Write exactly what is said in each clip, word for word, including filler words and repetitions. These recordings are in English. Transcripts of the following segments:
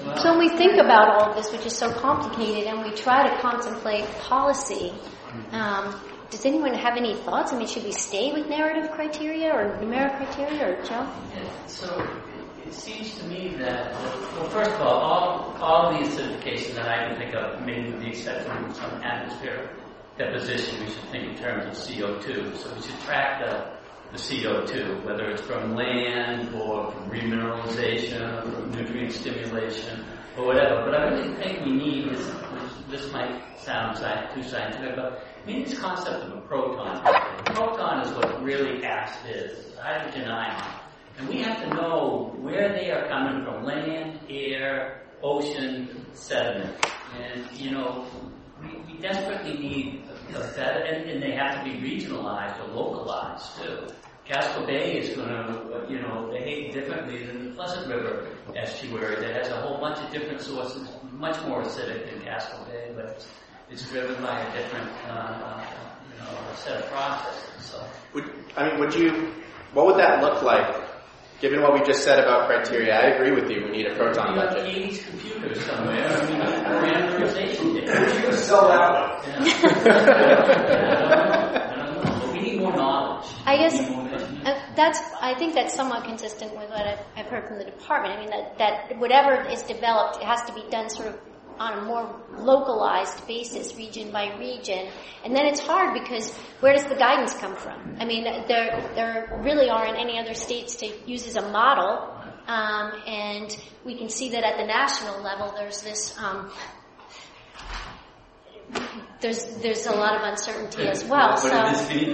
So when we think about all of this, which is so complicated, and we try to contemplate policy, um, does anyone have any thoughts? I mean, should we stay with narrative criteria or numeric criteria, or Joe? Yeah, so it seems to me that, well, first of all, all, all the acidification that I can think of, maybe with the exception of some atmospheric deposition, we should think in terms of C O two. So we should track the, the C O two, whether it's from land or from remineralization or from nutrient stimulation or whatever. But I really think we need, is, this might sound too scientific, but we need this concept of a proton. A proton is what really acid is. It's a hydrogen ion. And we have to know where they are coming from: land, air, ocean, sediment. And, you know, we, we desperately need a better, and, and they have to be regionalized or localized, too. Casco Bay is going to, you know, behave differently than the Pleasant River estuary that has a whole bunch of different sources, much more acidic than Casco Bay, but it's, it's driven by a different, uh, you know, set of processes. So, would, I mean, would you, what would that look like, given what we just said about criteria? I agree with you. We need a proton you budget. We need eighties computers somewhere. I mean, parameterization. You can sell that one. Yeah. I don't know. I don't know. But we need more knowledge. I guess We need more uh, that's. I think that's somewhat consistent with what I've, I've heard from the department. I mean, that, that whatever is developed, it has to be done sort of on a more localized basis, region by region. And then it's hard because where does the guidance come from? I mean, there there really aren't any other states to use as a model. Um, and we can see that at the national level, there's this, um, there's there's a lot of uncertainty as well. So, yeah,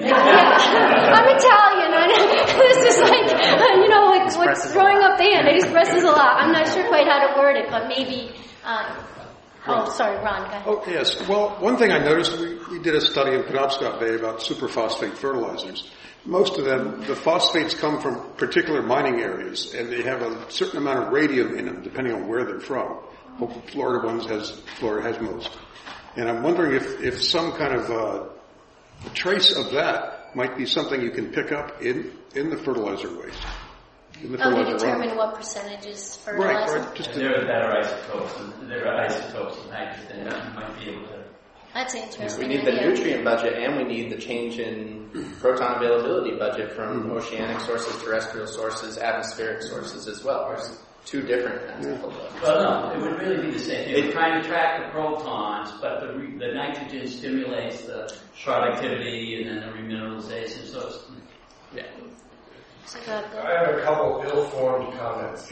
I'm Italian. I, this is like, you know, like what's throwing up the hand. It expresses a lot. I'm not sure quite how to word it, but maybe. Uh, Oh, sorry, Ron, go ahead. Oh, yes. Well, one thing I noticed, we, we did a study in Penobscot Bay about superphosphate fertilizers. Most of them, the phosphates come from particular mining areas, and they have a certain amount of radium in them, depending on where they're from. Florida ones has, Florida has most. And I'm wondering if, if some kind of uh, trace of that might be something you can pick up in, in the fertilizer waste. Oh, to determine what percentage is fertilizer? Right, right. Just there are better isotopes, and there are isotopes of nitrogen that you might be able to. That's interesting. We need the idea. nutrient budget, and we need the change in proton availability budget from mm-hmm. oceanic sources, terrestrial sources, atmospheric sources as well. There's two different kinds of budgets. Well, no, it would really be the same. They're trying to track the protons, but the, re- the nitrogen stimulates the productivity and then the remineralization. So it's, yeah. I have a couple ill-formed comments.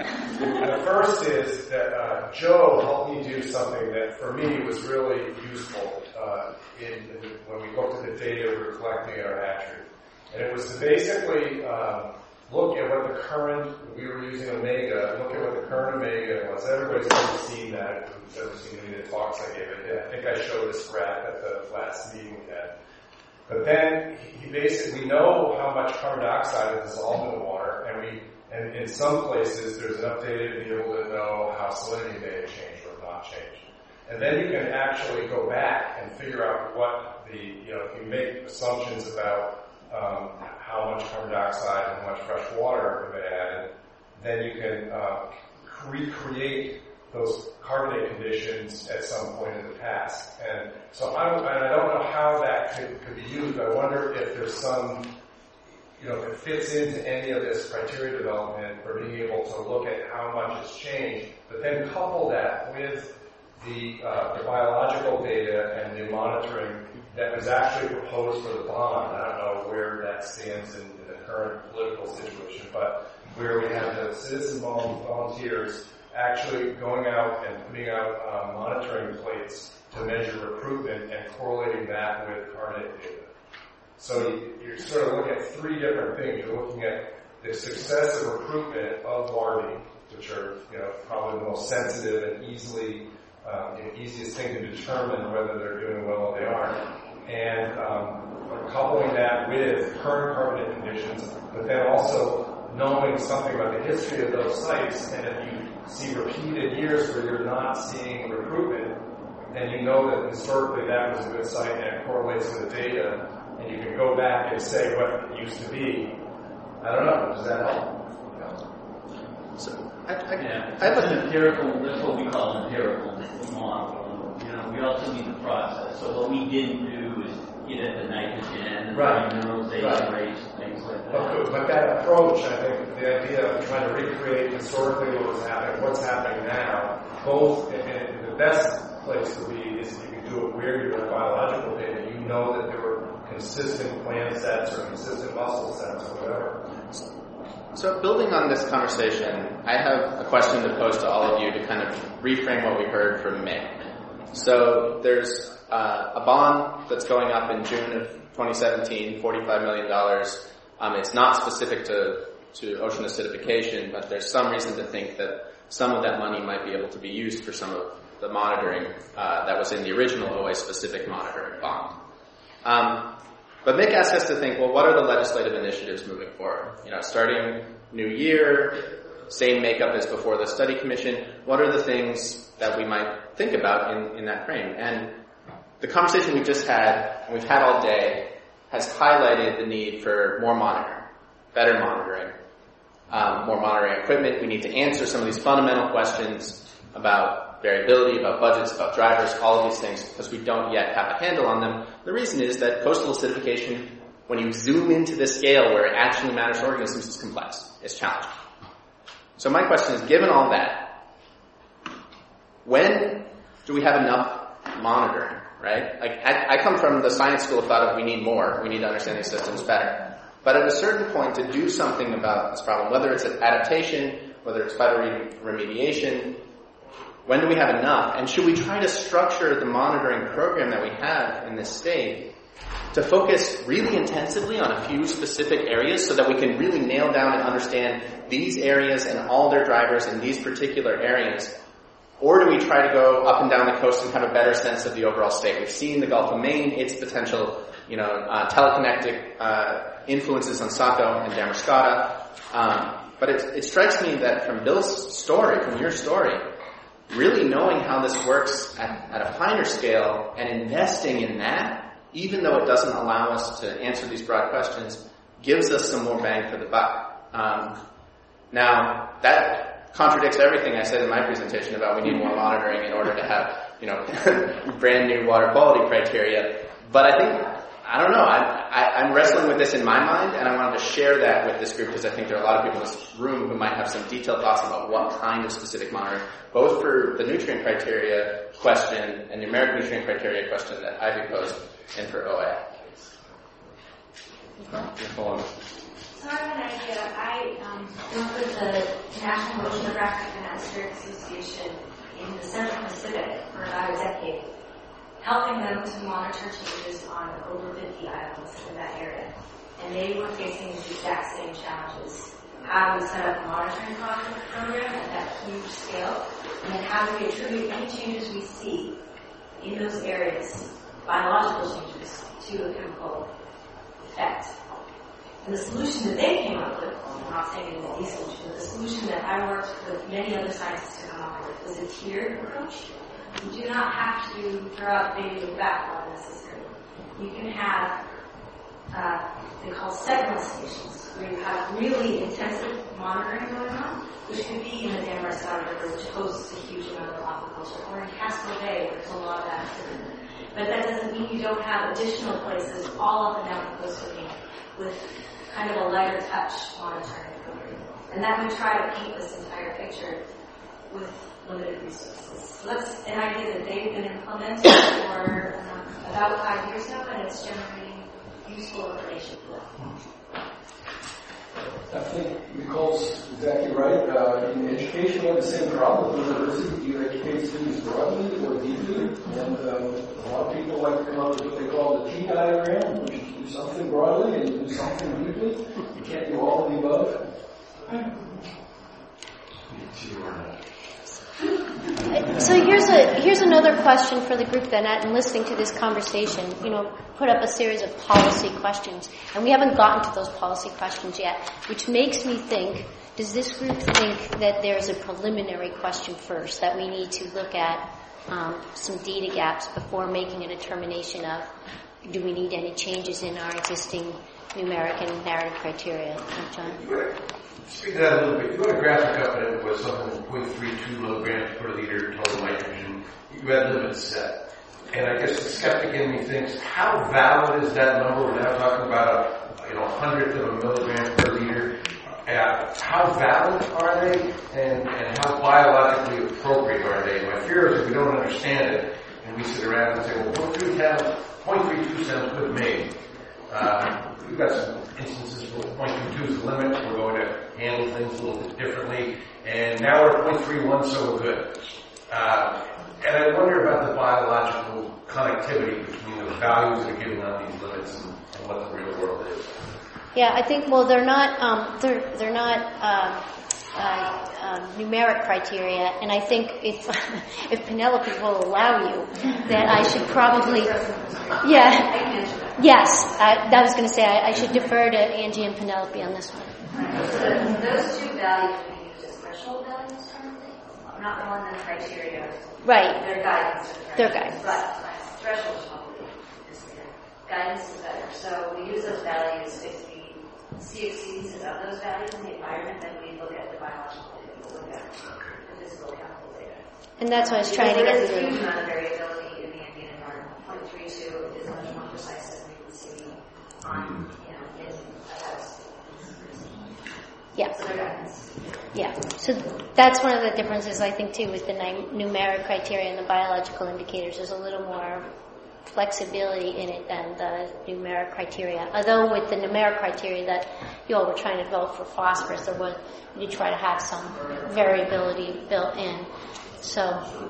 The first is that uh, Joe helped me do something that, for me, was really useful uh, in, in, when we looked at the data we were collecting at our hatchery. And it was to basically um, look at what the current, we were using Omega, look at what the current Omega was. Everybody's ever seen that, who's ever seen any of the talks I gave it. I think I showed this graph at the last meeting we had. But then he basically, we know how much carbon dioxide is dissolved in the water, and we, and in some places there's enough data to be able to know how salinity may have changed or not changed. And then you can actually go back and figure out what the, you know, if you make assumptions about um, how much carbon dioxide and how much fresh water have been added, then you can uh, recreate those carbonate conditions at some point in the past. And so I'm, and I don't know how that could, could be used, but I wonder if there's some, you know, if it fits into any of this criteria development for being able to look at how much has changed, but then couple that with the, uh, the biological data and the monitoring that was actually proposed for the bond. I don't know where that stands in, in the current political situation, but where we have the citizen volunteers actually going out and putting out uh, monitoring plates to measure recruitment and correlating that with carbonate data. So you, you're sort of looking at three different things. You're looking at the success of recruitment of larvae, which are, you know, probably the most sensitive and easily um, the easiest thing to determine whether they're doing well or they aren't, and um, coupling that with current carbonate conditions, but then also knowing something about the history of those sites, and if you see repeated years where you're not seeing recruitment, then you know that historically that was a good site and it correlates to the data, and you can go back and say what it used to be. I don't know. Does that help? So I, I, Yeah, I have it's a, an empirical, that's what we call an empirical model. You know, we also need the process. So what we didn't do is get at the nitrogen, Right. the mineralization Right. rates, and things like that. But, but that approach, I think, the idea of trying to recreate historically what was happening, what's happening now, both, and, and the best place to be is if you can do it where you have biological data. You know that there were consistent plant sets or consistent muscle sets or whatever. So building on this conversation, I have a question to pose to all of you to kind of reframe what we heard from Mick. So there's uh, a bond that's going up in June of twenty seventeen, forty-five million dollars. Um, it's not specific to, to ocean acidification, but there's some reason to think that some of that money might be able to be used for some of the monitoring uh, that was in the original O A specific monitoring bond. Um, But Mick asked us to think, well, what are the legislative initiatives moving forward? You know, starting new year, same makeup as before the study commission. What are the things that we might think about in, in that frame? And the conversation we just had, and we've had all day, has highlighted the need for more monitoring, better monitoring, um, more monitoring equipment. We need to answer some of these fundamental questions about variability, about budgets, about drivers, all of these things, because we don't yet have a handle on them. The reason is that coastal acidification, when you zoom into this scale where it actually matters to organisms, is complex. It's challenging. So my question is, given all that, when do we have enough monitoring, right? Like, I, I come from the science school of thought of we need more, we need to understand these systems better. But at a certain point, to do something about this problem, whether it's an adaptation, whether it's phytoremediation, when do we have enough? And should we try to structure the monitoring program that we have in this state to focus really intensively on a few specific areas so that we can really nail down and understand these areas and all their drivers in these particular areas? Or do we try to go up and down the coast and have a better sense of the overall state? We've seen the Gulf of Maine, its potential, you know, uh, telekinetic uh, influences on Sato and Damariscotta. Um, but it, it strikes me that from Bill's story, from your story, really knowing how this works at, at a finer scale and investing in that, even though it doesn't allow us to answer these broad questions, gives us some more bang for the buck. Um, now, that contradicts everything I said in my presentation about we need more monitoring in order to have, you know, brand new water quality criteria. But I think, I don't know, I, I, I'm wrestling with this in my mind, and I wanted to share that with this group because I think there are a lot of people in this room who might have some detailed thoughts about what kind of specific monitoring, both for the nutrient criteria question and numeric nutrient criteria question that Ivy posed, and for O A. So I have an idea. I um, work with the National Oceanographic and Atmospheric Association in the Central Pacific for about a decade, helping them to monitor changes on over fifty islands in that area. And they were facing the exact same challenges. How do we set up a monitoring program at that huge scale? And then how do we attribute any changes we see in those areas, biological changes, to a chemical effect? And the solution that they came up with, I'm not saying it was the solution, but the solution that I worked with many other scientists to come up with was a tiered approach. You do not have to throw out the baby with the bathwater necessarily. You can have, uh, they call segment stations, where you have really intensive monitoring going on, which could be in the Damariscotta River, which hosts a huge amount of aquaculture, or in Casco Bay, where there's a lot of activity. But that doesn't mean you don't have additional places all up and down the coast of Maine with kind of a lighter touch monitoring program. And that would try to paint this entire picture with limited resources. So that's an idea that they've been implementing for um, about five years now, and it's generating useful information for them. I think Nicole's exactly right. Uh, in education, we have the same problem. In university, you educate students broadly or deeply, and um, a lot of people like to come up with what they call the T diagram, which is do something broadly and do something deeply. You can't do all of the above. So here's a here's another question for the group then, and listening to this conversation, you know, put up a series of policy questions, and we haven't gotten to those policy questions yet, which makes me think, does this group think that there's a preliminary question first, that we need to look at um, some data gaps before making a determination of, do we need any changes in our existing numeric and narrative criteria? John? Speak to that a little bit. You had a graphic up and it was something zero point three two milligrams per liter total nitrogen. You had limits set. And I guess the skeptic in me thinks, how valid is that number? We're now talking about a you know hundredth of a milligram per liter. Uh, how valid are they, and, and how biologically appropriate are they? My fear is if we don't understand it, and we sit around and say, well, zero point three two sounds good to me. Uh, we've got some instances where zero point three two is the limit. We're going to handle things a little bit differently. And now we're at zero point three one, so we're good. Uh, and I wonder about the biological connectivity between the values that are given on these limits and, and what the real world is. Yeah, I think, well, they're not, um, they're, they're not, um, uh, um, numeric criteria, and I think if, if Penelope will allow you, that I should probably, yeah, yes, I, I was going to say I, I should defer to Angie and Penelope on this one. So those two values can be used as threshold values currently, not more than criteria. Right. They're guidance. They're guidance. But threshold is probably is better. Guidance is better. So we use those values if we see exceedances of those values in the environment, then we look at the biological data, we look at the physical chemical data. And that's what I was trying to get through. through. There is a huge amount of variability in the ambient environment. zero point three two is much more precise than we can see on, you know, in a house. Yeah. So they're guidance. Yeah. So that's one of the differences, I think, too, with the numeric criteria and the biological indicators. There's a little more flexibility in it than the numeric criteria. Although with the numeric criteria that you all were trying to develop for phosphorus, there was, you try to have some variability built in. So,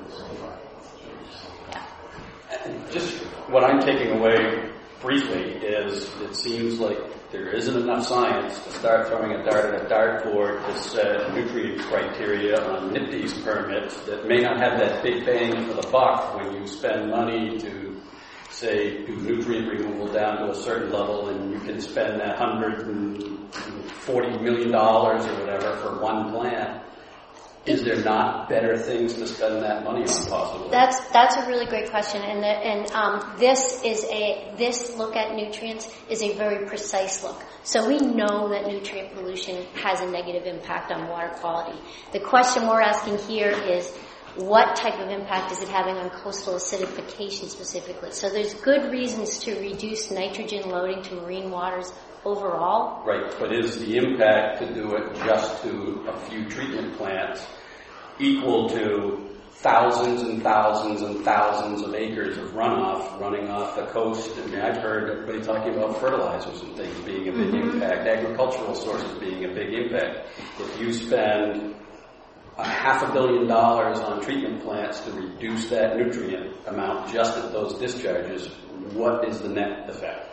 yeah. Just what I'm taking away briefly is it seems like there isn't enough science to start throwing a dart at a dartboard to set nutrient criteria on N I P T's permits that may not have that big bang for the buck when you spend money to, say, do nutrient removal down to a certain level, and you can spend one hundred forty million dollars or whatever for one plant. Is there not better things to spend that money on, possibly? That's that's a really great question, and the, and um, this is a this look at nutrients is a very precise look. So we know that nutrient pollution has a negative impact on water quality. The question we're asking here is, what type of impact is it having on coastal acidification specifically? So there's good reasons to reduce nitrogen loading to marine waters overall. Right, but is the impact to do it just to a few treatment plants equal to thousands and thousands and thousands of acres of runoff running off the coast? I mean, I've heard everybody talking about fertilizers and things being a big mm-hmm. impact, agricultural sources being a big impact. If you spend a half a billion dollars on treatment plants to reduce that nutrient amount just at those discharges, what is the net effect?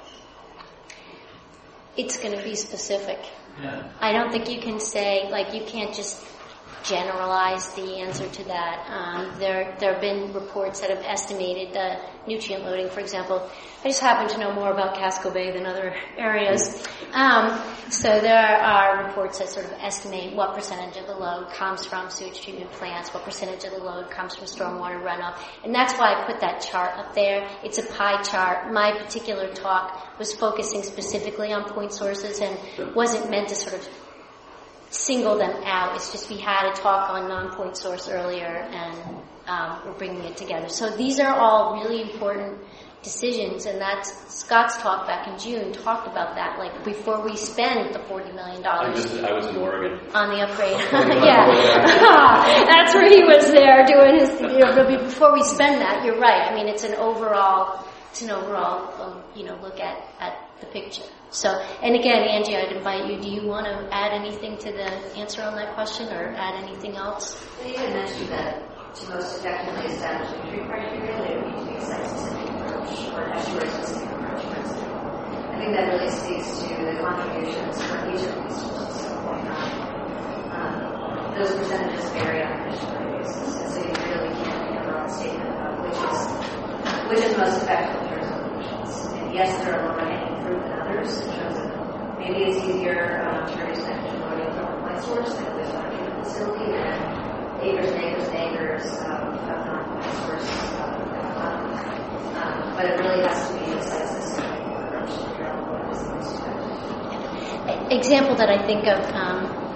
It's going to be specific. Yeah. I don't think you can say, like, you can't just generalize the answer to that. Um, there, there have been reports that have estimated the nutrient loading. For example, I just happen to know more about Casco Bay than other areas. Um, so there are reports that sort of estimate what percentage of the load comes from sewage treatment plants, what percentage of the load comes from stormwater runoff. And that's why I put that chart up there. It's a pie chart. My particular talk was focusing specifically on point sources and wasn't meant to sort of single them out. It's just we had a talk on non-point source earlier, and um, we're bringing it together. So these are all really important decisions, and that's Scott's talk back in June talked about that. Like, before we spend the forty million dollars. I, I was in Oregon on the upgrade. Yeah, that's where he was there doing his. You know, before we spend that, you're right. I mean, it's an overall, it's an overall, um, you know, look at at the picture. So, and again, Angie, I'd invite you. Do you want to add anything to the answer on that question, or add anything else? Well, you had mentioned that to most effectively establish nutrient criteria, there would need to be a site-specific approach or an estuary-specific approach, for instance. I think that really speaks to the contributions for each of these sources of point nine. Um, those percentages vary on an estuary basis, and so you really can't make a broad statement about which is which is most effective in terms of emissions. And yes, there are lower-hanging fruit than others in terms of maybe it's easier um, to reduce nitrogen loading from a point source than with a treatment facility, and acres and acres and acres of, of non-point source um, um, but it really has to be a site-specific approach to figure out what is the most effective. Example that I think of um,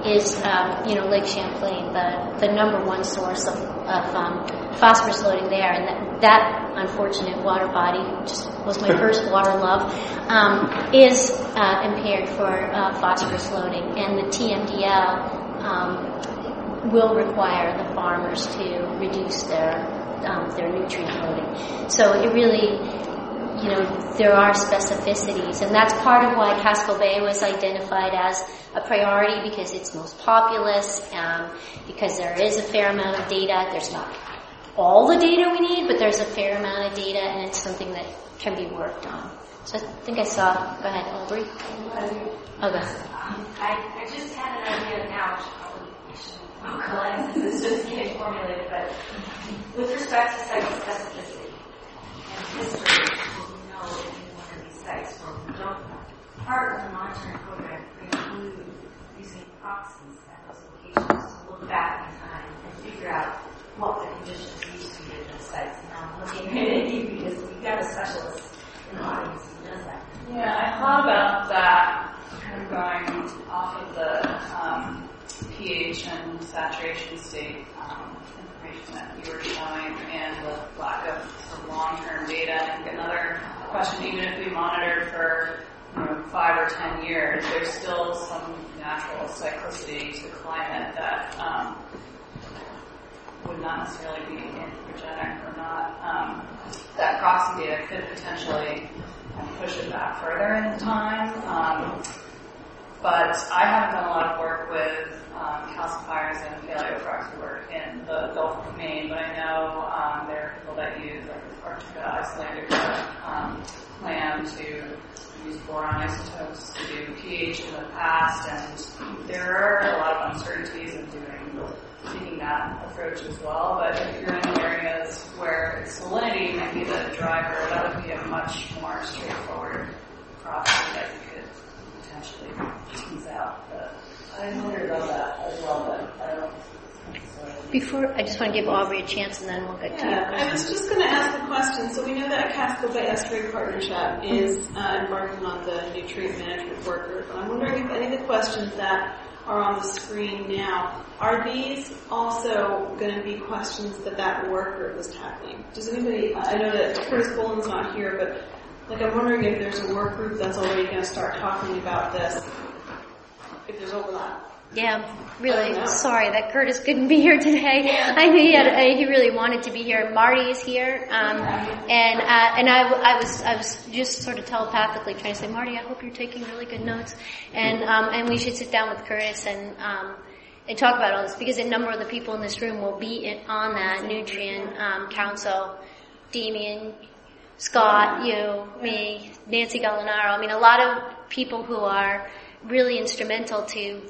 is, um, you know, Lake Champlain, the, the number one source of, of um, phosphorus loading there. And that, that unfortunate water body, which was my first water love, um, is uh, impaired for uh, phosphorus loading. And the T M D L um, will require the farmers to reduce their um, their nutrient loading. So it really, you know, there are specificities, and that's part of why Casco Bay was identified as a priority, because it's most populous, um, because there is a fair amount of data. There's not all the data we need, but there's a fair amount of data, and it's something that can be worked on. So I think I saw, go ahead, Aubrey. Oh, go ahead. Um, I, I just had an idea now, which probably won't collect since it's just getting formulated, but with respect to site specificity and history, we know that in one of these sites where we don't know, part of the monitoring program include using proxies at those locations to look back in time and figure out what the conditions used to be at those sites. Now I'm looking at you because we've got a specialist in the audience who does that. Yeah, I thought about that, kind of going off of the um, pH and saturation state um, information that you were showing, and the lack of sort of long-term data. And another question, even if we monitor for you know, five or ten years, there's still some natural cyclicity to climate that um, would not necessarily be anthropogenic or not. Um, that proxy data could potentially push it back further in time. Um, but I haven't done a lot of work with um, calcifiers and paleoproxy work in the Gulf of Maine, but I know um, there are people that use like Arctica, Icelandica um, land to use boron isotopes to do pH in the past, and there are a lot of uncertainties in doing taking that approach as well. But if you're in areas where salinity might be the driver, that would be a much more straightforward process that you could potentially tease out. But I wonder about that as well, but I don't. Before, I just want to give Aubrey a chance, and then we'll get yeah, to you. I was just going to ask a question. So we know that Casco Bay Estuary Partnership is uh, embarking on the nutrient management work group. And I'm wondering if any of the questions that are on the screen now, are these also going to be questions that that work group is tackling? Does anybody, I know that Curtis Boland's not here, but like I'm wondering if there's a work group that's already going to start talking about this, if there's overlap. Yeah, really sorry that Curtis couldn't be here today. I knew he had, uh, he really wanted to be here. Marty is here, um, and uh, and I, I was I was just sort of telepathically trying to say, Marty, I hope you're taking really good notes, and um, and we should sit down with Curtis and um, and talk about all this, because a number of the people in this room will be in, on that nutrient um, council. Damien, Scott, you, me, Nancy Gallinaro. I mean, a lot of people who are really instrumental to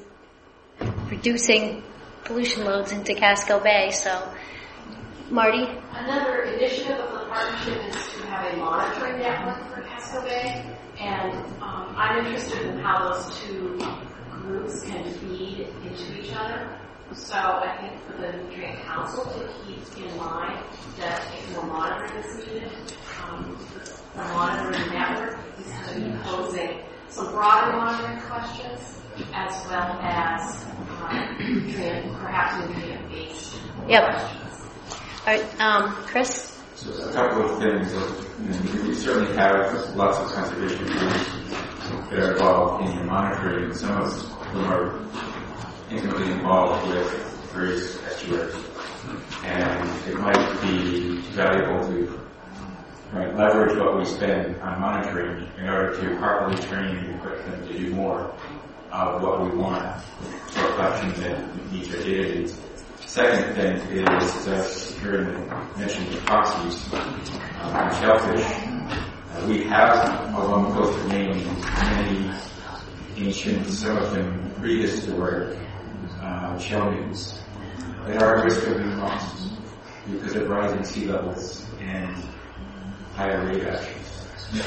reducing pollution loads into Casco Bay. So, Marty? Another initiative of the partnership is to have a monitoring network for Casco Bay, and um, I'm interested in how those two groups can feed into each other. So I think for the Nutrient Council to keep in mind that if more monitoring is needed, um, the monitoring network is going to be posing some broader monitoring questions, as well as um, nutrient, perhaps nutrient-based Yep. questions. All right, um, Chris? So a couple of things. You know, we certainly have lots of conservation groups that are involved in monitoring. Some of them are intimately involved with various estuaries. And it might be valuable to right, leverage what we spend on monitoring in order to partly train and equip them to do more of what we want for collections and meet their data needs. Second thing is, as Kieran mentioned, the proxies um, on shellfish. Uh, we have along the coast of Maine many ancient, some of them prehistoric uh, shell news. They are at risk of being lost because of rising sea levels and higher radiations.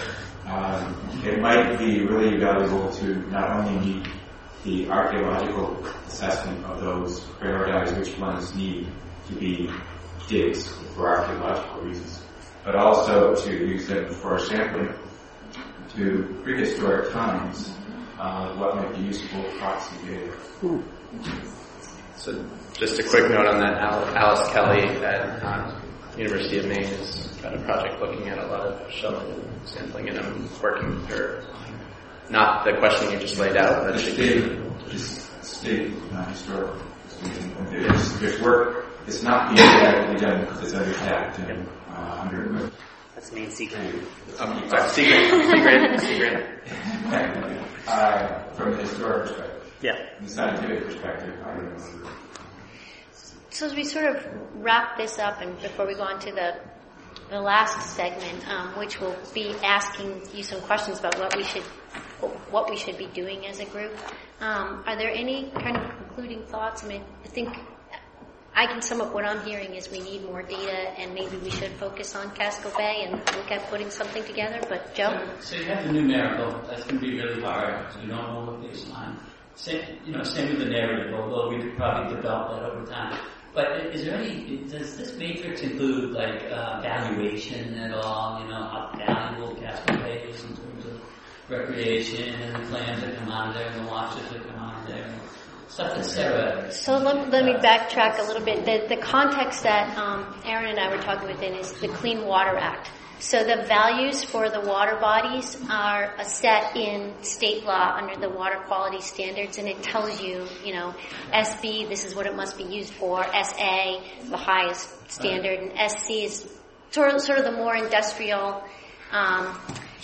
Um, it might be really valuable to not only meet the archaeological assessment of those, prioritize which ones need to be digs for archaeological reasons, but also to use them for sampling to prehistoric times, uh, what might be useful proxy data. So just a quick note on that, Alice Kelly at um, University of Maine has got a project looking at a lot of shelling and sampling, and I'm working with her. Not the question you just laid out, but she Just state, not historical. There's, there's work. It's not being adequately done because it's understaffed and uh, under. That's main secret. Um, sorry, secret, secret, secret. uh, from the historic perspective. Yeah. From the scientific perspective, I don't know. So as we sort of wrap this up, and before we go on to the the last segment, um, which will be asking you some questions about what we should what we should be doing as a group, um, are there any kind of concluding thoughts? I mean, I think I can sum up what I'm hearing is we need more data, and maybe we should focus on Casco Bay and look at putting something together. But Joe, so, so you have the numerical. That's going to be really hard because we don't know what baseline. Same, you know, same with the narrative. Although we could probably develop that over time. But is there any, does this matrix include like uh, valuation at all? You know, how valuable Casco Bay is in terms of recreation and the plans that come out of there and the watches that come out of there, stuff that Sarah. So let, let me backtrack a little bit. The, the context that um, Aaron and I were talking within is the Clean Water Act. So the values for the water bodies are set in state law under the water quality standards, and it tells you, you know, S B, this is what it must be used for, S A, the highest standard, and S C is sort of, sort of the more industrial um,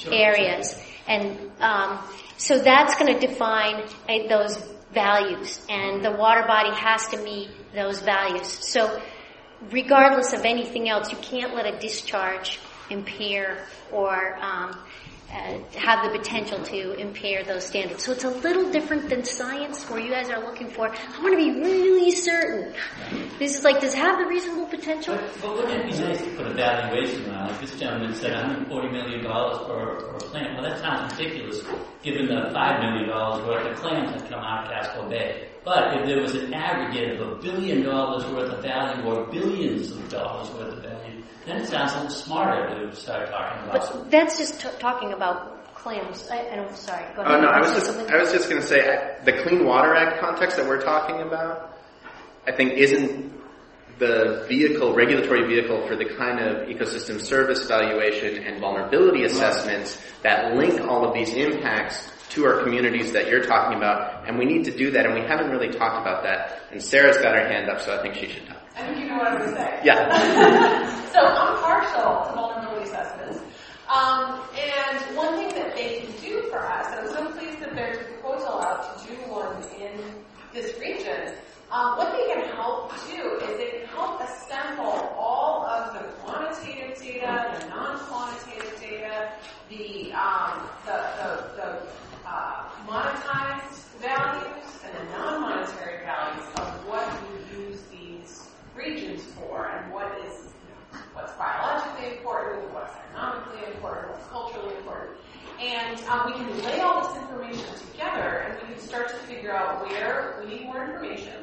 areas. And um, so that's going to define uh, those values, and the water body has to meet those values. So regardless of anything else, you can't let a discharge impair or um, uh, have the potential to impair those standards. So it's a little different than science, where you guys are looking for, I want to be really certain. This is like, does it have the reasonable potential? But, but wouldn't it be nice to put a valuation on it? Like this gentleman said one hundred forty million dollars for, for a plant. Well, that sounds ridiculous given the five million dollars worth of clams that come out of Casco Bay. But if there was an aggregate of a billion dollars worth of value or billions of dollars worth of value, then it sounds a little smarter to start talking about. But that's just t- talking about clams. I, I'm sorry. Go ahead. Oh no, I was just I was just going to say the Clean Water Act context that we're talking about, I think, isn't the vehicle, regulatory vehicle for the kind of ecosystem service valuation and vulnerability assessments that link all of these impacts to our communities that you're talking about, and we need to do that, and we haven't really talked about that. And Sarah's got her hand up, so I think she should talk. I think you know what I'm going to say. Yeah. So I'm partial to vulnerability assessments. Um, and one thing that they can do for us, and I'm so pleased that there's a proposal out to do one in this region, um, what they can help do is they can help assemble all of the quantitative data, the non-quantitative data, the, um, the, the, the uh, monetized values and the non-monetary values of what you use these regions for, and what is, you know, what's biologically important, what's economically important, what's culturally important. And um, we can lay all this information together, and we can start to figure out where we need more information.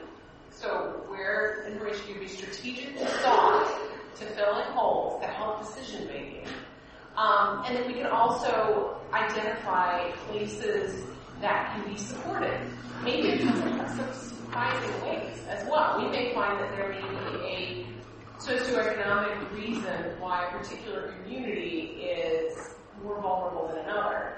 So where information can be strategically sought to fill in holes that help decision making. Um, and then we can also identify places that can be supported. Maybe in some surprising ways as well. We may find that there may be a socioeconomic reason why a particular community is more vulnerable than another.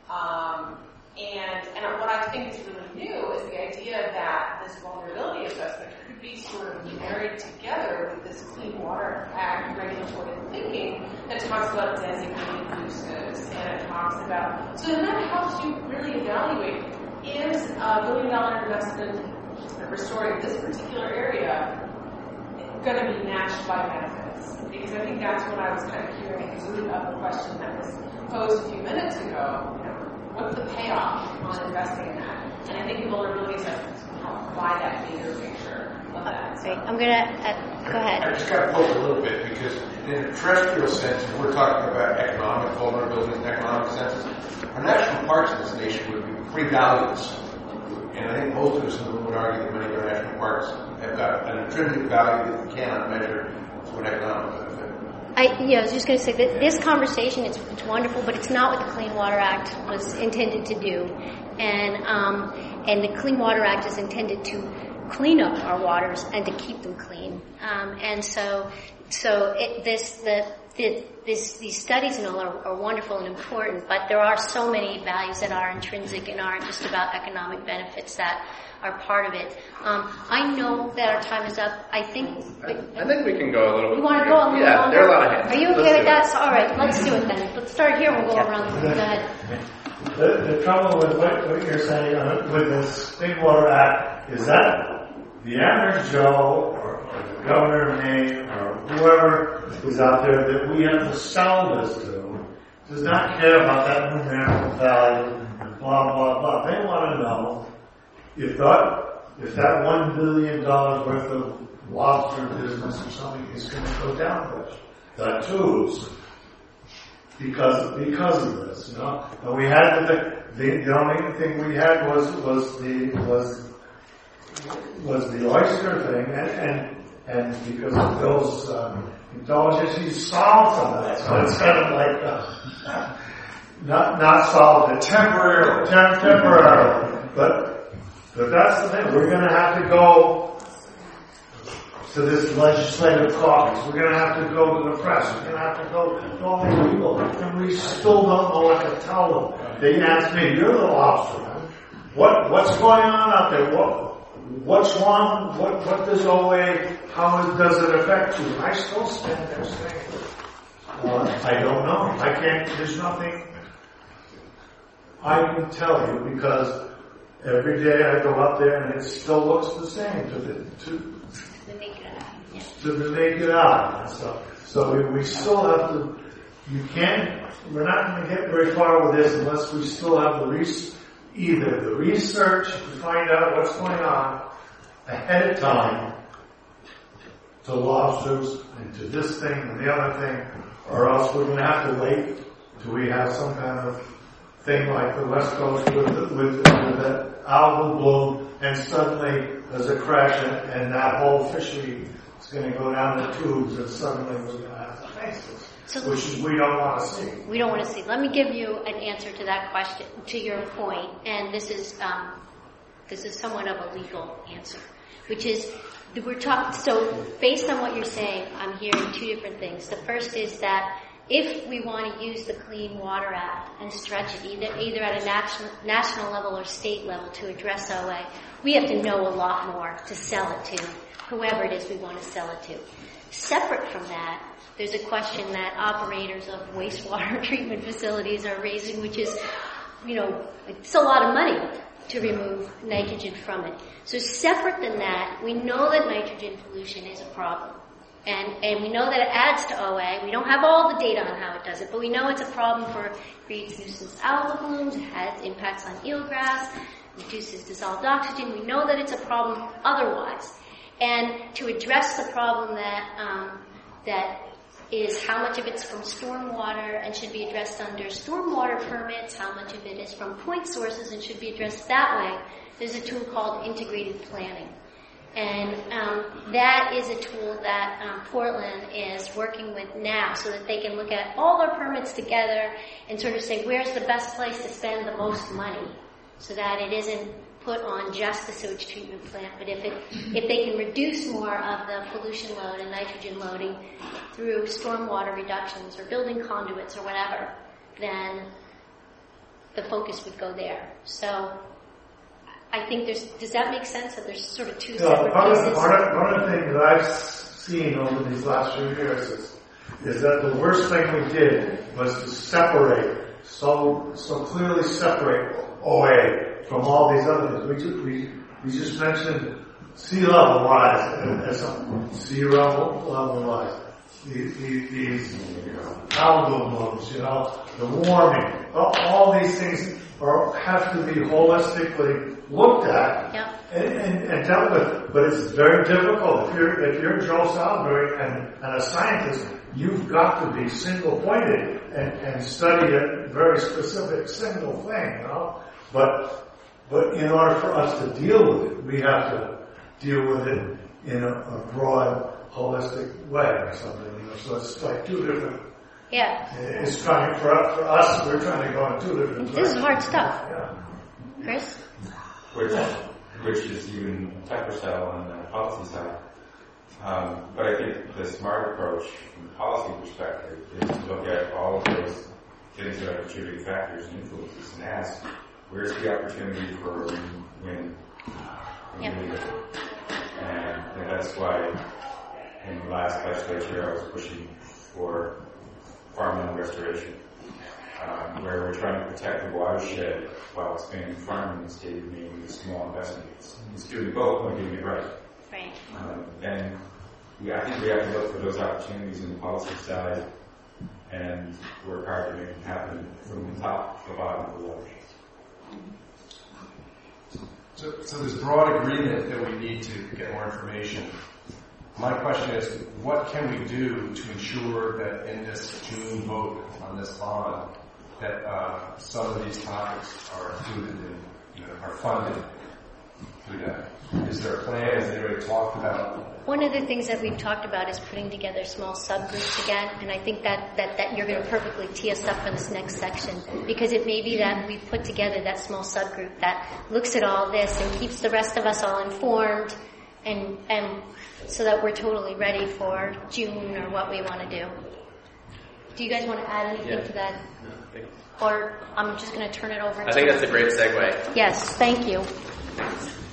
Um, and, and what I think is really new is the idea that this vulnerability assessment could be sort of married together with this Clean Water Act regulatory thinking that talks about designated uses, and it talks about, so that helps you really evaluate, is a billion dollar investment in restoring this particular area going to be matched by benefits? Because I think that's what I was kind of hearing at the root of the question that was posed a few minutes ago. You know, what's the payoff on investing in that? And I think the vulnerability assessments can help provide that bigger picture of that. Great. I'm going to, uh, go ahead. I just got to poke a little bit, because in a terrestrial sense, if we're talking about economic vulnerability and economic senses, our national parks in this nation would be pretty valueless. And I think most of us in the room would argue that many of our national parks have got an intrinsic value that we cannot measure to an economic benefit. I, yeah, I was just going to say that this conversation, it's, it's wonderful, but it's not what the Clean Water Act was intended to do. And um, and the Clean Water Act is intended to clean up our waters and to keep them clean. Um, and so, so it, this the, the this these studies and all are, are wonderful and important, but there are so many values that are intrinsic and aren't just about economic benefits that are part of it. Um, I know that our time is up. I think. I, I think we can go a little. You want to go a little yeah, longer? There are a lot of hands. Are you okay Let's with that? So, all right, let's do it then. Let's start here. We'll go yeah. around the room. Go ahead. The, the trouble with what, what you're saying uh, with this Clean Water Act is that the average Joe or, or the governor of Maine or whoever is out there that we have to sell this to does not care about that numerical value and blah, blah, blah. They want to know if that, if that one billion dollars worth of lobster business or something is going to go down the tubes. Because because of this, you know, and we had the the, the only thing we had was was the was was the oyster thing, and and, and because of Bill's um, indulgence, he solved some of that. So it's kind of like uh, not not solved it temporarily, tem- temporarily, but but that's the thing. We're going to have to go to this legislative caucus. We're going to have to go to the press. We're going to have to go to all these people. And we still don't know what to tell them. They ask me, you're the lobsterman. What, what's going on out there? What, what's wrong? What, what does O A, how does it affect you? And I still stand there saying, well, I don't know. I can't, there's nothing I can tell you because every day I go up there and it still looks the same to the, to, to the naked eye and stuff. So we, we still have to, you can't, we're not going to get very far with this unless we still have the res, either the research to find out what's going on ahead of time to lobsters and to this thing and the other thing, or else we're going to have to wait till we have some kind of thing like the West Coast with, with, with that algal bloom and suddenly there's a crash and, and that whole fishery is going to go down the tubes and suddenly we're going to have to face this, so which we don't want to see. We don't want to see. Let me give you an answer to that question, to your point, and this is um, this is somewhat of a legal answer, which is we're talking. So based on what you're saying, I'm hearing two different things. The first is that if we want to use the Clean Water Act and stretch it either either at a national national level or state level to address O A, we have to know a lot more to sell it to whoever it is we want to sell it to. Separate from that, there's a question that operators of wastewater treatment facilities are raising, which is, you know, it's a lot of money to remove nitrogen from it. So separate than that, we know that nitrogen pollution is a problem. And, and we know that it adds to O A. We don't have all the data on how it does it, but we know it's a problem for, creates nuisance algal blooms, it has impacts on eelgrass, reduces dissolved oxygen. We know that it's a problem otherwise. And to address the problem that, um, that is how much of it's from stormwater and should be addressed under stormwater permits, how much of it is from point sources and should be addressed that way, there's a tool called integrated planning. And um, that is a tool that um, Portland is working with now so that they can look at all their permits together and sort of say where's the best place to spend the most money so that it isn't put on just the sewage treatment plant, but if it if they can reduce more of the pollution load and nitrogen loading through stormwater reductions or building conduits or whatever, then the focus would go there. So I think there's, does that make sense that there's sort of two yeah, separate part pieces? Of, part, of, part of the thing that I've seen over these last few years is, is that the worst thing we did was to separate, so so clearly separate O A from all these other things. We just, we, we just mentioned sea level rise as a sea level, level rise. These, these algal blooms, you know, the warming, all, all these things are, have to be holistically looked at yep. and, and, and dealt with. But it's very difficult. If you're if you're Joe Salisbury and, and a scientist, you've got to be single pointed and, and study a very specific single thing, you know. But but in order for us to deal with it, we have to deal with it in a, a broad, holistic way or something. You know? So it's like two different. Yeah. It's trying for for us. We're trying to go in two different. This directions. Is hard stuff. Yeah. Chris. which which is even a tougher sell on the policy side. Um, but I think the smart approach from the policy perspective is to look at all of those things that are contributing factors and influences and ask, where's the opportunity for win? Yep. And, and that's why in the last legislature I was pushing for farmland restoration, um, where we're trying to protect the watershed while expanding farming in the state of Maine with small investments. It's doing both, but getting it right. Right. Um, and we, I think we have to look for those opportunities in the policy side and work hard to make it happen from the top to the bottom of the watershed. So, so there's broad agreement that we need to get more information. My question is, what can we do to ensure that in this June vote on this bond, that uh, some of these topics are included and you know, are funded through that? Is there a plan? Has anybody talked about? One of the things that we've talked about is putting together small subgroups again, and I think that, that, that you're going to perfectly tee us up for this next section, because it may be that we've put together that small subgroup that looks at all this and keeps the rest of us all informed, and and so that we're totally ready for June or what we want to do. Do you guys want to add anything yeah. to that? Or I'm just going to turn it over to I think that's a great segue. Yes, thank you.